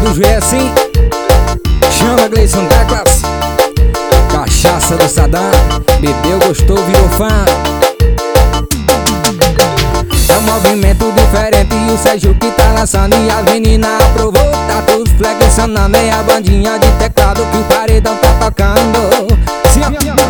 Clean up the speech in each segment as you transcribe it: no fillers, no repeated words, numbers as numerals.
do GS, hein? Chama Gleison Teclas. Cachaça do Sadam. Bebeu, gostou, virou fã. É um movimento diferente e o Sérgio que tá lançando. E as meninas aprovou, tá todos flexionando. É a bandinha de teclado que o paredão tá tocando. Sim,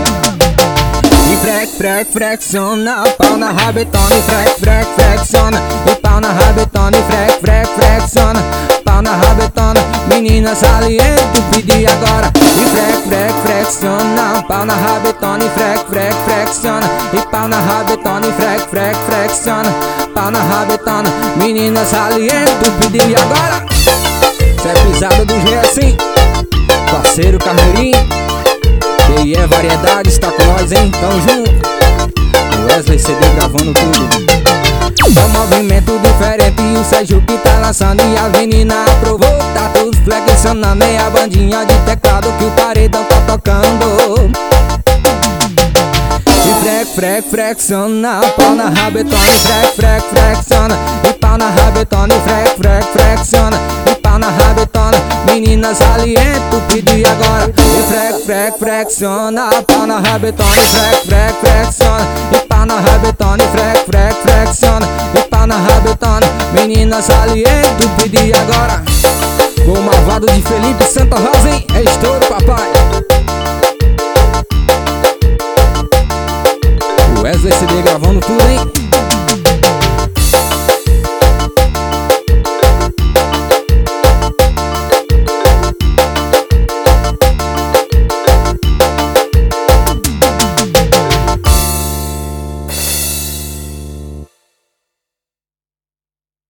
e flexiona, pau na rabetona. E flexiona, e pau na rabetona. E flexiona, pau na rabetona. Menina saliente, pedi agora. E flexiona, pau na rabetona. E flexiona, e pau na rabetona. E flexiona, pau na rabetona. Menina saliente, pedi agora. Cê é pisada do GS, parceiro Carneirinho. E é variedade, está com nós, hein? Tamo junto. Wesley CD gravando tudo. É um movimento diferente e o Sérgio que tá lançando. E as meninas aprovou, tá todos flexionando. É a bandinha de teclado que o paredão tá tocando. E flexiona, pau na rabetona. E flexiona, e pau na rabetona. E flexiona, e pau na rabetona. Meninas aliento, pedi agora. E flexiona, pau na rabetona. E flexiona, e pau na rabetona. E flexiona, e pau na rabetona. Meninas aliento, pedi agora. O malvado de Felipe Santa Rosa, hein? É estouro, papai. Wesley CD gravando tudo, hein?